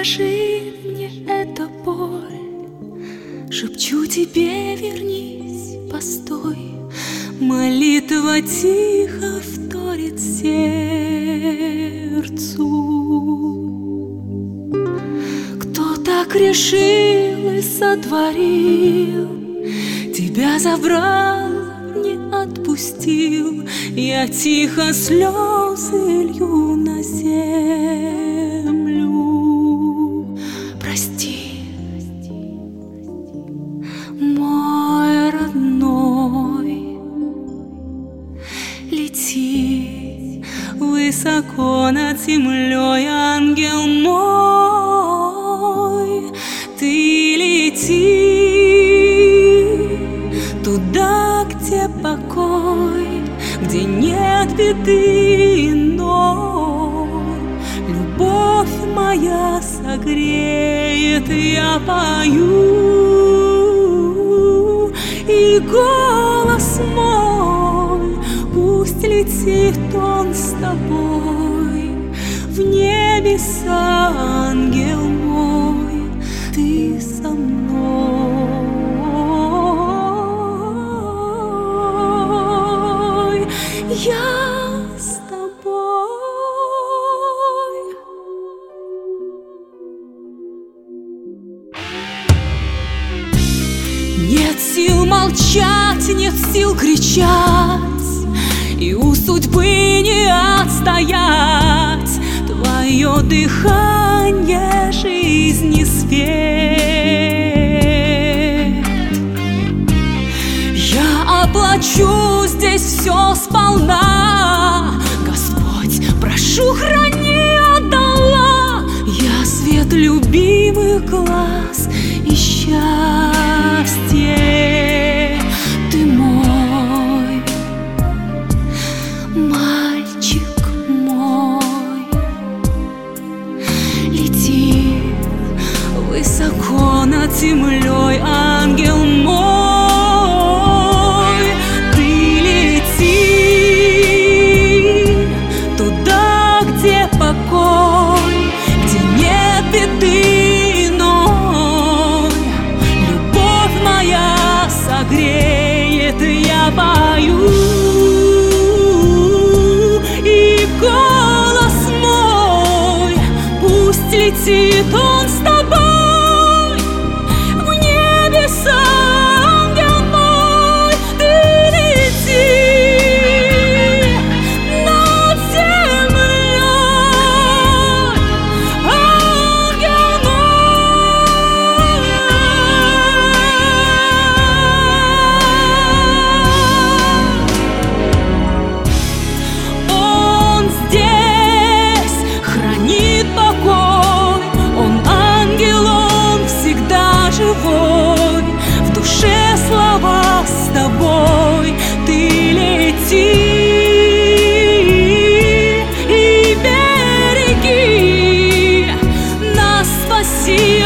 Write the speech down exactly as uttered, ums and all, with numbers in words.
скажи мне, это боль. Шепчу тебе, вернись, постой. Молитва тихо вторит сердцу. Кто так решил и сотворил, тебя забрал, не отпустил. Я тихо слезы лью на землю. Прости, мой родной. Лети высоко над землей, ангел мой. Ты лети туда, где покой, где нет беды иной. Любовь моя согреет, я пою, и голос мой пусть летит он с тобой в небеса, ангел мой, ты со мной, я с тобой. Нет сил молчать, нет сил кричать, и у судьбы не отстоять. Твое дыхание жизни свет. Я оплачу здесь все сполна. Господь, прошу, храни от Аллах. Я свет любимых глаз и счастье. Ты мой, мальчик мой. Лети высоко над землей, ангел мой. Ты лети туда, где покой, где нет беды иной. Любовь моя согреет, я пою, и голос мой пусть летит он с тобой в небеса, ангел мой. Ты лети над землей, ангел мой. Он здесь хранит покой, он ангел, он всегда живой. В душе слова с тобой. Ты лети и береги нас, спаси.